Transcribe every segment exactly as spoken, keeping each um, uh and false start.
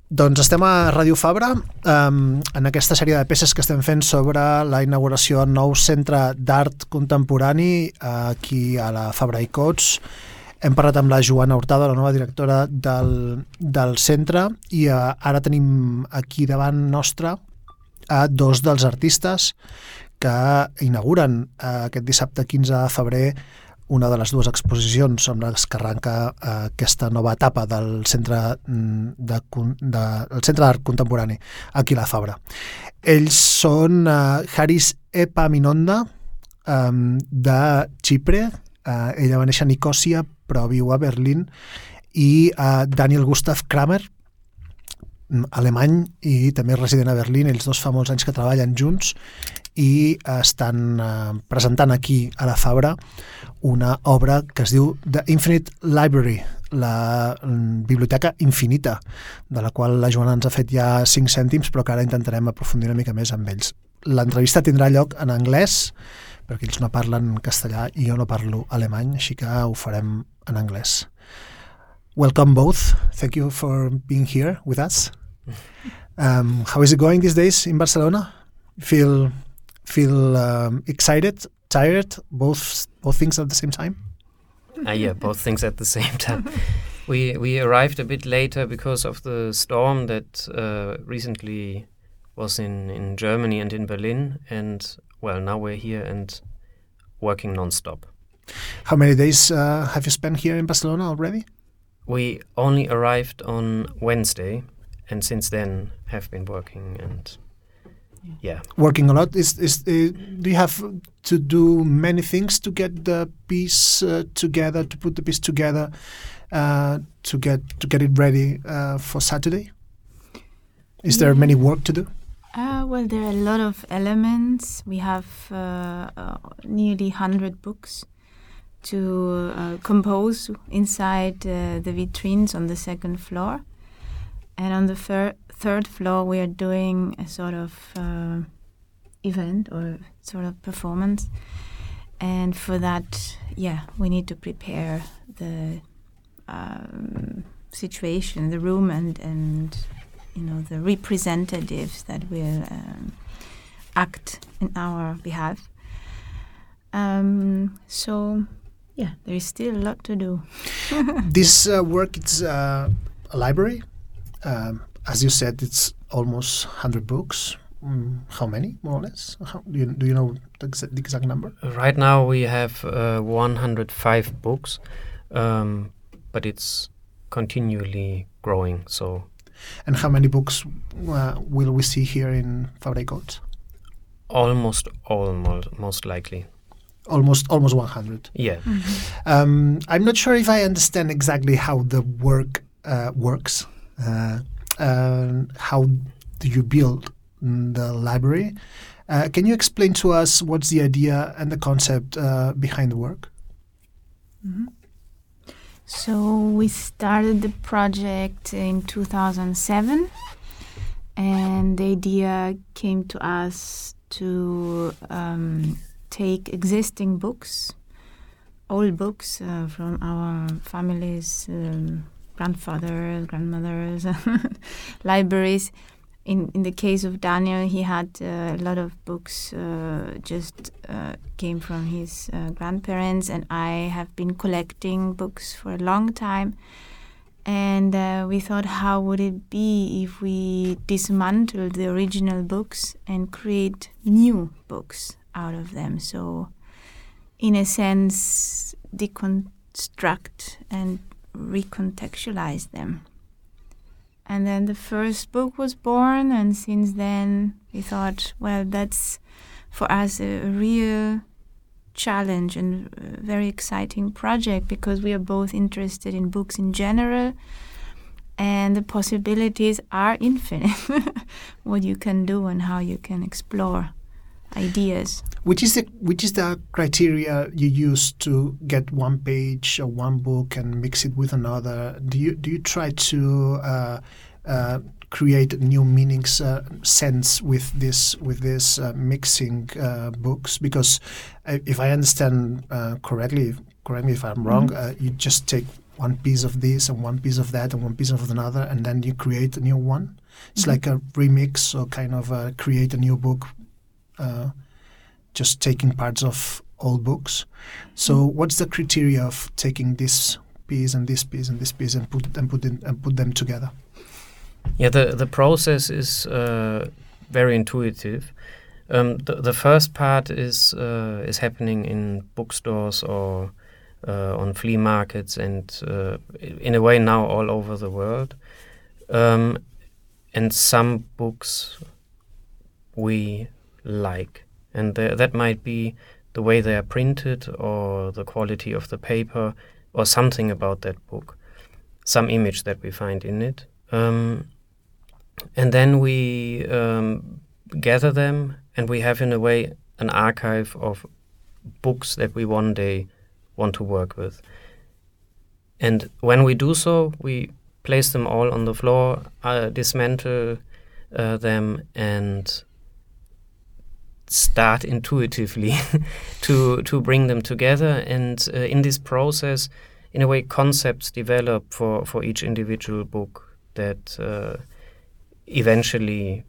Doncs estem a Ràdio Fabra um, en aquesta sèrie de peces que estem fent sobre la inauguració del nou Centre d'Art Contemporani aquí a la Fabra i Coats. Hem parlat amb la Joana Hurtado, la nova directora del, del centre, i uh, ara tenim aquí davant nostre a dos dels artistes que inauguren uh, aquest dissabte quinze de febrer una de les dues exposicions amb les que arranca uh, aquesta nova etapa del Centre de, de, del Centre d'Art Contemporani aquí a la Fabra. Ells són uh, Haris Epaminonda, um, de Xipre. Uh, ella va néixer a Nicòsia però viu a Berlín, i uh, Daniel Gustav Kramer, alemany i també resident a Berlín. Ells dos fa molts anys que treballen junts i estan uh, presentant aquí a la Fabra una obra que es diu The Infinite Library, la um, biblioteca infinita, de la qual la Joana ens ha fet ja cinc cèntims, però que ara intentarem aprofundir una mica més amb ells. L'entrevista tindrà lloc en anglès, perquè ells no parlen castellà i jo no parlo alemany, així que ho farem en anglès. Welcome both. Thank you for being here with us. Um, how is it going these days in Barcelona? Feel feel um, excited, tired, both both things at the same time? Uh, yeah, both things at the same time. we we arrived a bit later because of the storm that uh, recently was in, in Germany and in Berlin, and well, now we're here and working non-stop. How many days uh, have you spent here in Barcelona already? We only arrived on Wednesday, and since then have been working and yeah. Working a lot. Is is uh, do you have to do many things to get the piece uh, together, to put the piece together, uh, to get to get it ready uh, for Saturday? Is yeah. there many work to do? Uh, well, there are a lot of elements. We have uh, uh, nearly one hundred books to uh, compose inside uh, the vitrines on the second floor. And on the fir- third floor, we are doing a sort of uh, event or sort of performance. And for that, yeah, we need to prepare the um, situation, the room, and, and you know, the representatives that will um, act in our behalf. Um, so... Yeah, there is still a lot to do. This uh, work, it's uh, a library. Um, as you said, it's almost one hundred books. Mm, how many, more or less? How, do, you, do you know the exact, the exact number? Right now we have uh, one hundred five books, um, but it's continually growing. So, and how many books uh, will we see here in Fabra i Coats? Almost all, most likely. Almost almost one hundred. Yeah. Mm-hmm. Um, I'm not sure if I understand exactly how the work uh, works. Uh, uh, how do you build the library? Uh, can you explain to us what's the idea and the concept uh, behind the work? Mm-hmm. So we started the project in two thousand seven, and the idea came to us to um, take existing books, old books uh, from our families, um, grandfathers, grandmothers, libraries. In in the case of Daniel, he had uh, a lot of books uh, just uh, came from his uh, grandparents, and I have been collecting books for a long time. And uh, we thought, how would it be if we dismantled the original books and create new books out of them? So, in a sense, deconstruct and recontextualize them. And then the first book was born, and since then we thought, well, that's for us a real challenge and a very exciting project, because we are both interested in books in general, and the possibilities are infinite. What you can do and how you can explore ideas. Which is the which is the criteria you use to get one page or one book and mix it with another? Do you do you try to uh, uh, create new meanings, uh, sense with this with this uh, mixing uh, books? Because uh, if I understand uh, correctly, correct me if I'm wrong, mm-hmm. uh, you just take one piece of this and one piece of that and one piece of another, and then you create a new one. It's mm-hmm. like a remix or kind of uh, create a new book, uh, just taking parts of old books. So mm-hmm. what's the criteria of taking this piece and this piece and this piece and put and put in, and put them together? Yeah, the the process is uh, very intuitive. Um, the the first part is uh, is happening in bookstores or uh, on flea markets, and uh, in a way now all over the world. Um, and some books we like, and th- that might be the way they are printed, or the quality of the paper, or something about that book, some image that we find in it. Um, and then we um, gather them, and we have in a way an archive of books that we one day want to work with. And when we do so, we place them all on the floor, uh, dismantle uh, them, and start intuitively to to bring them together. And uh, in this process, in a way, concepts develop for, for each individual book that uh, eventually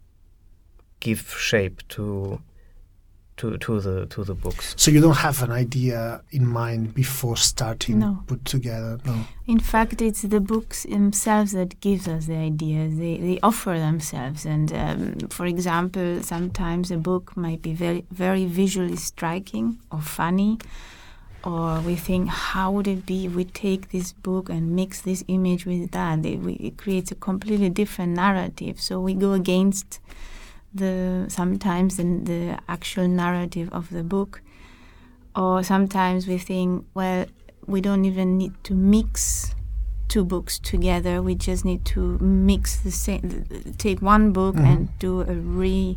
give shape to to to the to the books. So you don't have an idea in mind before starting No. put together? No. In fact, it's the books themselves that gives us the ideas. They they offer themselves, and um, for example, sometimes a book might be very very visually striking or funny, or we think, how would it be if we take this book and mix this image with that? It, we, it creates a completely different narrative. So we go against the sometimes in the actual narrative of the book, or sometimes we think, well, we don't even need to mix two books together. We just need to mix the same, take one book mm-hmm. and do a re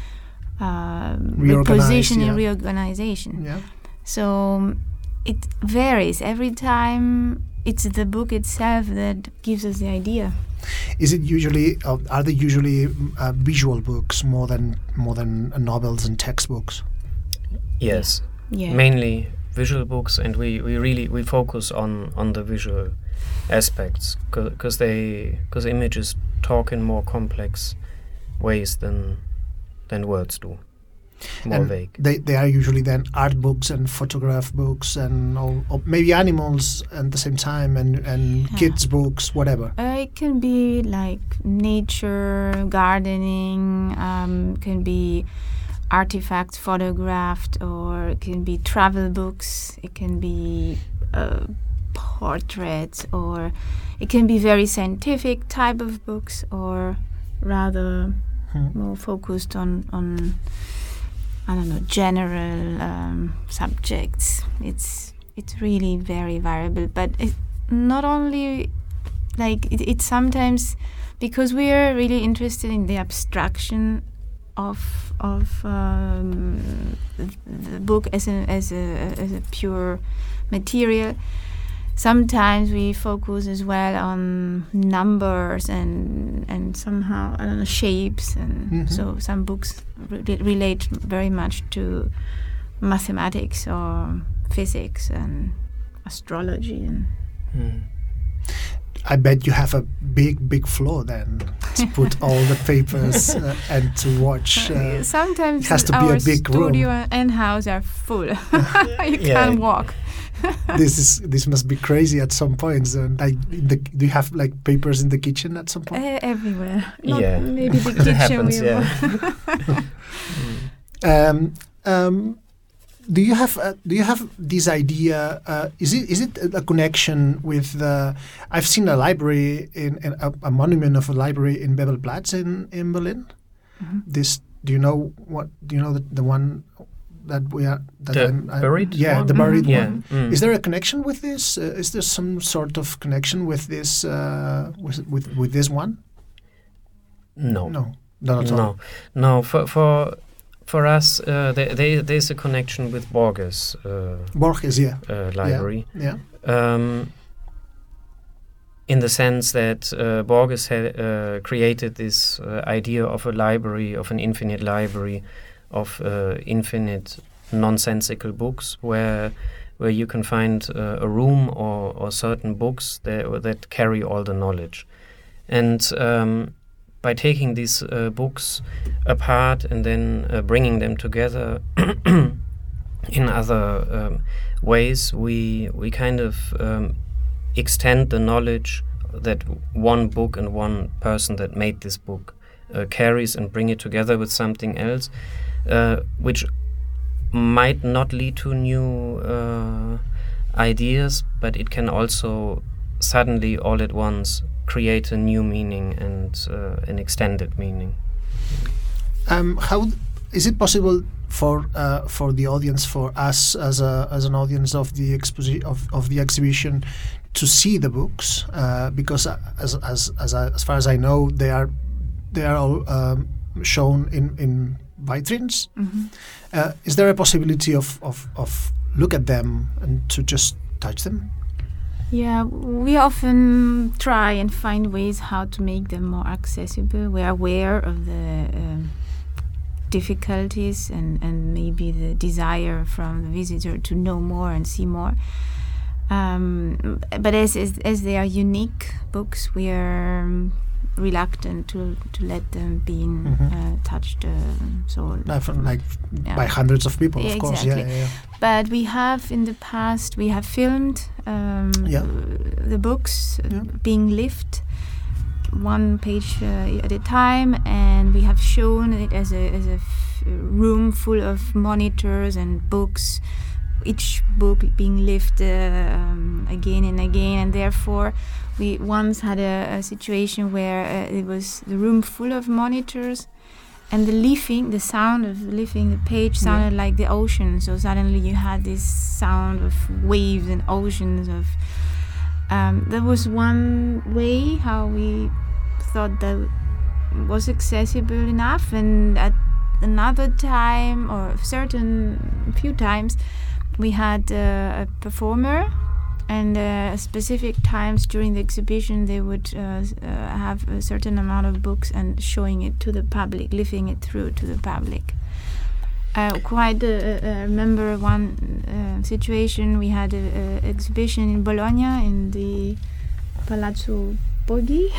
um, repositioning, yeah. reorganization. Yeah. So um, it varies every time. It's the book itself that gives us the idea. Is it usually? Uh, are they usually uh, visual books more than more than uh, novels and textbooks? Yes, Yeah. mainly visual books, and we, we really we focus on, on the visual aspects, because they because images talk in more complex ways than than words do. More and vague. They they are usually then art books and photograph books and all, or maybe animals at the same time, and and Yeah. kids books, whatever. Uh, it can be like nature, gardening, um, can be artifacts photographed, or it can be travel books, it can be uh, portraits, or it can be very scientific type of books, or rather Hmm. more focused on, on I don't know, general um, subjects. It's it's really very variable, but it, not only like it, it's sometimes because we are really interested in the abstraction of of um, the, the book as a as a as a pure material. Sometimes we focus as well on numbers and and somehow I don't know shapes, and Mm-hmm. so some books re- relate very much to mathematics or physics and astrology. And Mm. I bet you have a big, big floor then to put all the papers uh, and to watch. Uh, sometimes it has to be our a big studio room. and house are full. You Yeah. can't walk. this is this must be crazy at some points. And like, in the, do you have like papers in the kitchen at some point? Uh, everywhere. Not Yeah. maybe the It kitchen. happens, we yeah. Um, um, do you have uh, do you have this idea? Uh, is it is it a connection with the? I've seen a library in, in a, a monument of a library in Bebelplatz in in Berlin. Mhm. This do you know what? Do you know the, the one that we are that The I'm, I- buried Yeah, one? the buried Yeah. one. Mm. Is there a connection with this? Uh, is there some sort of connection with this uh, with, with with this one? No. No, not at all. No, no. For for for us, uh, there, there there's a connection with Borges uh, Borges, yeah, uh, library. yeah. Um, in the sense that uh, Borges had uh, created this uh, idea of a library, of an infinite library, of uh, infinite nonsensical books, where where you can find uh, a room or, or certain books that, that carry all the knowledge. And um, by taking these uh, books apart and then uh, bringing them together in other um, ways, we we kind of um, extend the knowledge that one book and one person that made this book uh, carries, and bring it together with something else, uh, which might not lead to new uh, ideas, but it can also suddenly all at once create a new meaning and uh, an extended meaning. Um, how th- is it possible for uh, for the audience, for us as a as an audience of the exposi- of, of the exhibition, to see the books? Uh, because uh, as as as I, as far as I know, they are they are all um, shown in in vitrines. Mm-hmm. Uh, is there a possibility of, of of look at them and to just touch them? Yeah, we often try and find ways how to make them more accessible. We're aware of the um, difficulties and, and maybe the desire from the visitor to know more and see more. Um, but as, as as they are unique books, we are um, reluctant to, to let them be Mm-hmm. uh, touched. Uh, so Uh, from, like yeah. by hundreds of people, Yeah, of course. Yeah, exactly. yeah, yeah. But we have in the past, we have filmed um, Yeah. the books uh, Yeah. being lived one page uh, at a time, and we have shown it as a as a f- room full of monitors and books, each book being lived uh, um, again and again, and therefore we once had a, a situation where uh, it was the room full of monitors, and the leafing, the sound of leafing the page sounded Yeah. like the ocean. So suddenly you had this sound of waves and oceans of. Um, there was one way how we thought that was accessible enough, and at another time or certain few times we had uh, a performer, and uh, specific times during the exhibition they would uh, uh, have a certain amount of books and showing it to the public, living it through to the public. Uh, quite uh, uh, remember one uh, situation. We had an exhibition in Bologna in the Palazzo Borghi,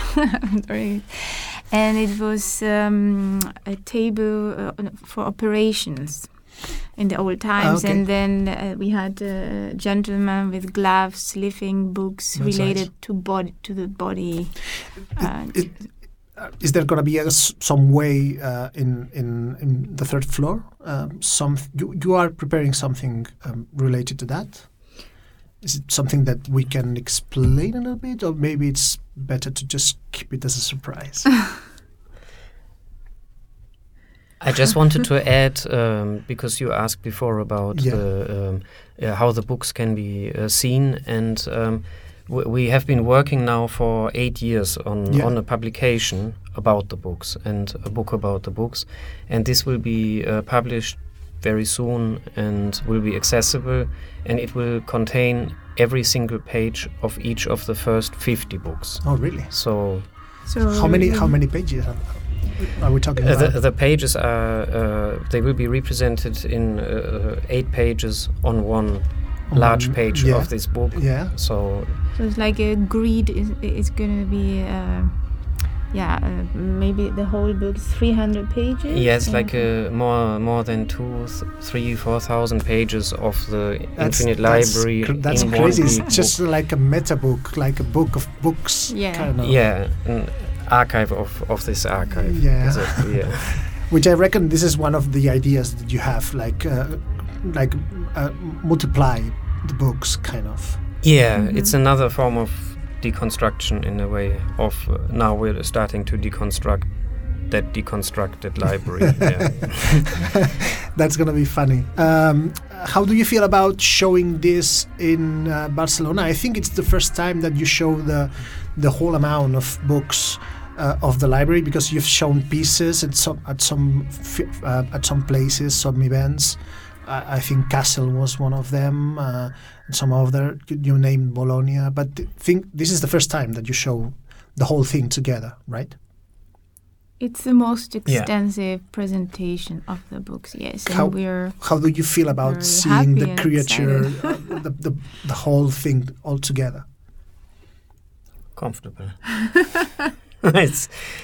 and it was um, a table uh, for operations in the old times. Okay. And then uh, we had a gentleman with gloves lifting books That's related nice. to body to the body. Uh, It- it- uh, is there going to be a s some way uh, in, in in the third floor? Um, some you, you are preparing something um, related to that? Is it something that we can explain a little bit, or maybe it's better to just keep it as a surprise? I just wanted to add, um, because you asked before about Yeah. the, um, uh, how the books can be uh, seen, and um, w- we have been working now for eight years on, Yeah. on a publication about the books and a book about the books, and this will be uh, published very soon and will be accessible, and it will contain every single page of each of the first fifty books. Oh, really? So so How many how many pages are, are we talking Uh, about? the, the pages are uh, they will be represented in uh, eight pages on one large Um, page yeah. of this book. Yeah. So So it's like a grid is is going to be, uh, yeah, uh, maybe the whole book is three hundred pages. yes, and- like uh, more more than two, th- three, four thousand pages of the That's, Infinite that's Library. cr- That's in crazy. One It's big just book. like a meta book, like a book of books. Yeah. Kind of. Yeah, an archive of, of this archive. Yeah. Exactly, yeah. Which I reckon this is one of the ideas that you have, like uh, like uh, multiply the books, kind of. Yeah, Mhm. it's another form of deconstruction in a way of uh, now we're starting to deconstruct that deconstructed library. Yeah. That's gonna be funny. Um, how do you feel about showing this in uh, Barcelona? I think it's the first time that you show the the whole amount of books uh, of the library, because you've shown pieces at some at some f- uh, at some places, some events. Uh, I think Kassel was one of them. Uh, and some other you named Bologna, but I think this is the first time that you show the whole thing together, right? It's the most extensive yeah. presentation of the books, yes. And how, we're how do you feel about seeing the creature, uh, the, the the whole thing all together? Comfortable. it's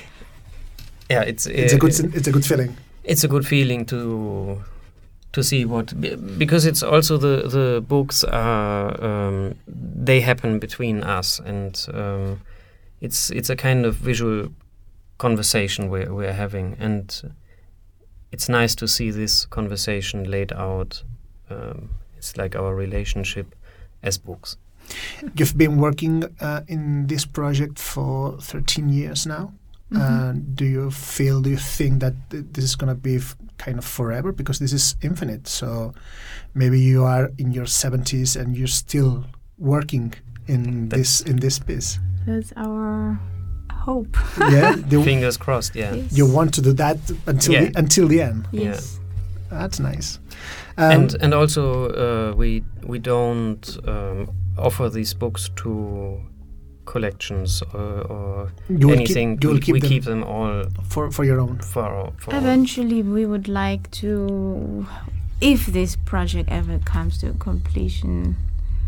yeah, it's it's uh, a good it's a good feeling. It's a good feeling to to see what, because it's also the the books are um, they happen between us, and um, it's it's a kind of visual conversation we're, we're having, and it's nice to see this conversation laid out. Um, it's like our relationship as books. You've been working uh, in this project for thirteen years now. Mm-hmm. Uh, do you feel, do you think that th- this is going to be f- kind of forever? Because this is infinite. So maybe you are in your seventies and you're still working in this in this piece. That's our hope. Yeah, fingers crossed. Yeah, yes. You want to do that until yeah. the, until the end. Yes, yeah. That's nice. Um, and and also uh, we we don't um, offer these books to collections or, or anything. Keep, we keep we them keep them all for for your own. For, our, for Eventually, our. we would like to, if this project ever comes to completion,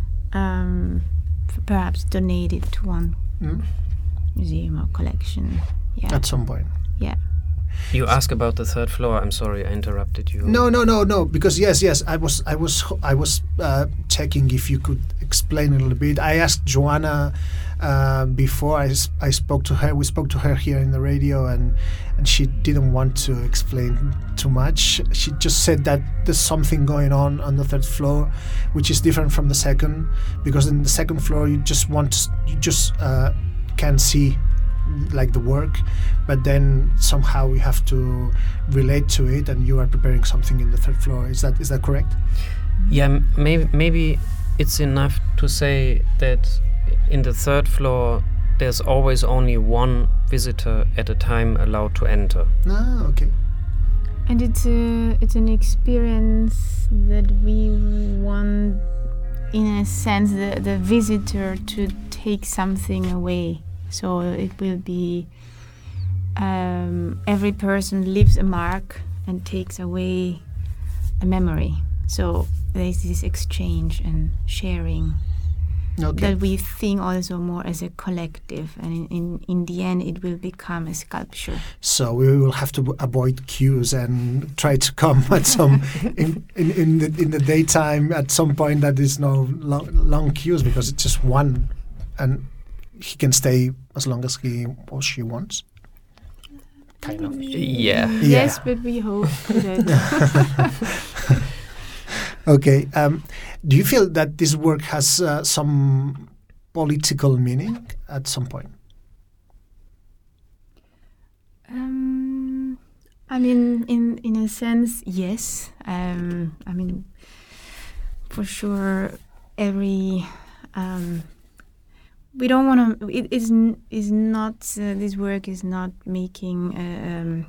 um, perhaps donate it to one. Mm. Museum or collection. Yeah. At some point. Yeah. You asked about the third floor. I'm sorry, I interrupted you. No, no, no, no. Because yes, yes, I was, I was, I was uh, checking if you could explain a little bit. I asked Joanna uh, before I, I spoke to her. We spoke to her here in the radio, and and she didn't want to explain too much. She just said that there's something going on on the third floor, which is different from the second. Because in the second floor, you just want, to, you just uh, can see like the work, but then somehow you have to relate to it, and you are preparing something in the third floor. Is that is that correct? Yeah, maybe maybe it's enough to say that in the third floor there's always only one visitor at a time allowed to enter. Ah, okay. And it's a it's an experience that we want, in a sense, the the visitor to take something away. So it will be um, every person leaves a mark and takes away a memory. So there's this exchange and sharing okay. that we think also more as a collective, and in, in, in the end it will become a sculpture. So we will have to avoid queues and try to come at some in, in, in, the, in the daytime at some point that is no long, long queues, because it's just one, and he can stay as long as he or she wants. Kind of. Yeah. yeah. Yes, but we hope that. Okay. Um, do you feel that this work has uh, some political meaning at some point? Um, I mean, in in a sense, yes. Um, I mean, for sure, every. Um, We don't want to. It is is not. Uh, this work is not making. Uh, um,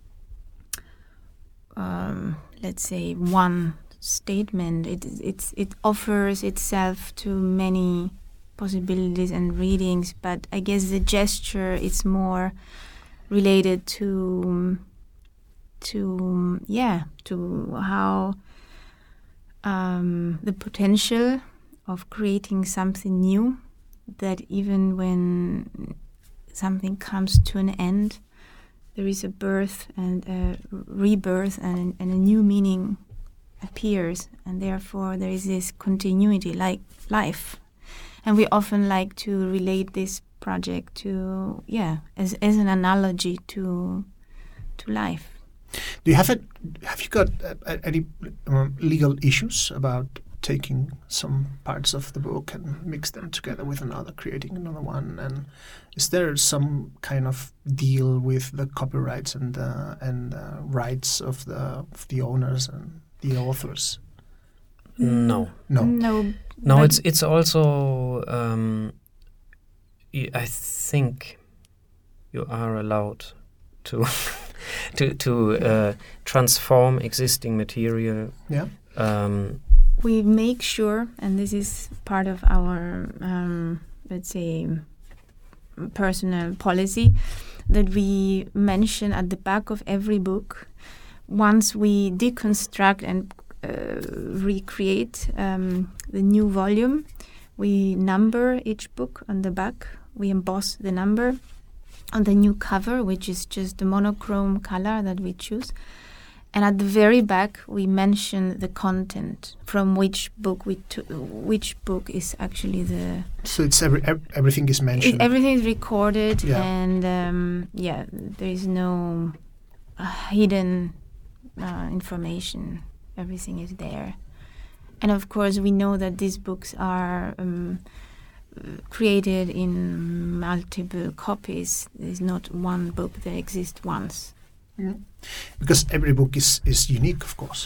um, let's say one statement. It it's it offers itself to many possibilities and readings. But I guess the gesture is more related to. To yeah, to how um, the potential of creating something new. That even when something comes to an end, there is a birth and a rebirth, and, and a new meaning appears, and therefore there is this continuity, like life. And we often like to relate this project to, yeah, as as an analogy to to life. Do you have a, have you got uh, any um, legal issues about taking some parts of the book and mix them together with another, creating another one? And is there some kind of deal with the copyrights and the and the rights of the of the owners and the authors? No, no, no. No, it's it's also. Um, I think you are allowed to to to uh, transform existing material. Yeah. Um, We make sure, and this is part of our, um, let's say, personal policy, that we mention at the back of every book. Once we deconstruct and uh, recreate um, the new volume, we number each book on the back. We emboss the number on the new cover, which is just the monochrome color that we choose. And at the very back, we mention the content from which book we to- which book is actually the. So it's every ev- everything is mentioned. It, everything is recorded, Yeah. and um, yeah, there is no uh, hidden uh, information. Everything is there, and of course, we know that these books are um, created in multiple copies. There's not one book that exists once. Mm. Because every book is, is unique, of course.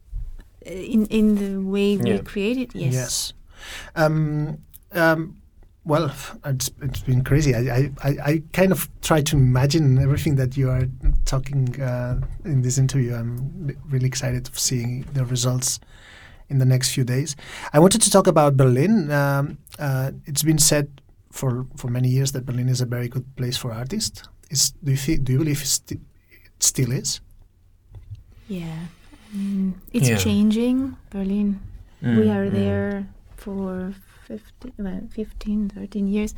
In in the way we Yeah. create it, yes. Yes. Um, um, well, it's, it's been crazy. I, I, I, I kind of try to imagine everything that you are talking uh, in this interview. I'm really excited of seeing the results in the next few days. I wanted to talk about Berlin. Um, uh, it's been said for, for many years that Berlin is a very good place for artists. Is, do you think, do you believe it's sti- it still is? Yeah. Mm, it's Yeah. changing. Berlin. Mm, We are mm. there for fifteen, well, fifteen, thirteen years.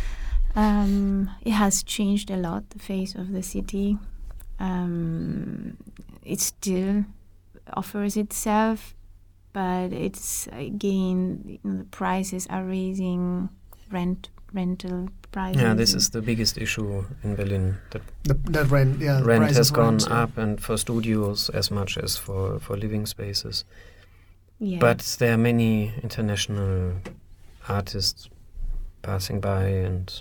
Um, it has changed a lot, the face of the city. Um, it still offers itself, but it's again, you know, the prices are raising, rent rental prices. Yeah, this is the biggest issue in Berlin. That The, the rent, yeah, the rent price has of gone rent, yeah. up, and for studios as much as for, for living spaces. Yeah. But there are many international artists passing by, and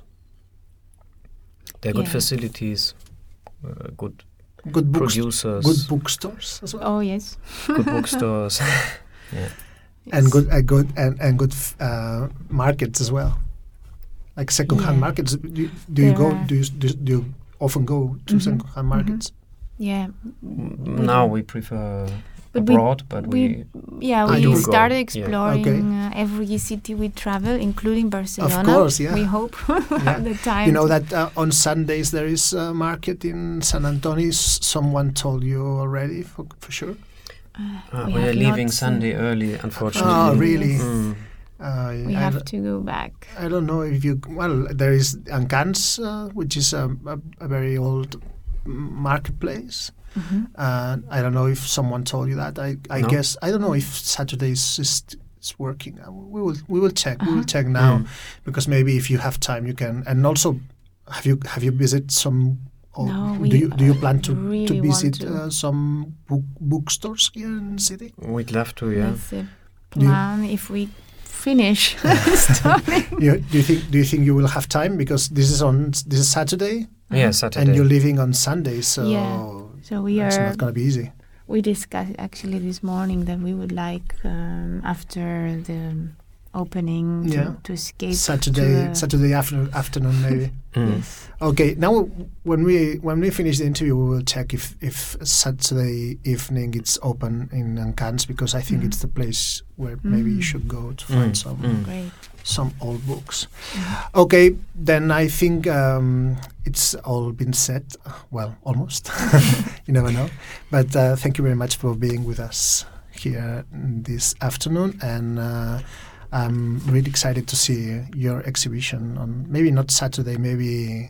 there are good Yeah. facilities, uh, good Good books, producers, good bookstores as well. Oh yes. good bookstores. Yeah. And Yes. good, uh, good, and and good f- uh, markets as well, like second-hand Yeah. markets. Do you, do you There go? are. Do you, do, do you often go to Mhm, second-hand mhm. markets? Yeah. Mm, Now we prefer But we- abroad, but we, we yeah I we do go, started yeah. exploring uh, every city we travel, including Barcelona. course, yeah. We hope Yeah. at the time. You know that uh, on Sundays there is a market in San Antonio. S- Someone told you already, for, for sure. Uh, uh, we we are have leaving not, uh, Sunday early, unfortunately. Oh, really? Yes. Mm. Uh, We I, have d- to go back. I don't know if you. Well, there is Ancans, uh, which is a, a, a very old m- marketplace. Mhm. Uh, I don't know if someone told you that. I, I No. guess I don't know if Saturdays is, is working. Uh, We will we will check. We will Uh-huh. check now Mm. because maybe if you have time, you can. And also, have you have you visited some? Or No, do we, you do you uh, plan to really to want visit to. Uh, some book bookstores here in the city? We'd love to, yeah. That's the Do you- plan if we finish studying. You, do you think do you think you will have time because this is on this is Saturday Yeah, Saturday. and you're leaving on Sunday, so Yeah. So we it's are. not gonna be easy. We discussed actually this morning that we would like um, after the opening to, Yeah. to escape Saturday to the, Saturday afternoon afternoon maybe. Mm. Yes. Okay, now when we when we finish the interview, we will check if if Saturday evening it's open in Ancans because I think Mhm. it's the place where maybe you Mm. should go to find Mm, some mm. Great. some old books. Mhm. Okay, then I think um, it's all been said. Well, almost. You never know. But uh, thank you very much for being with us here this afternoon, and uh, I'm really excited to see your exhibition on maybe not Saturday, maybe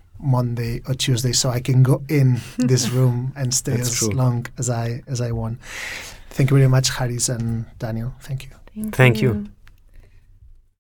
Monday or Tuesday, so I can go in this room and stay That's as true. long as I as I want. Thank you very much, Haris and Daniel. Thank you. Thank you.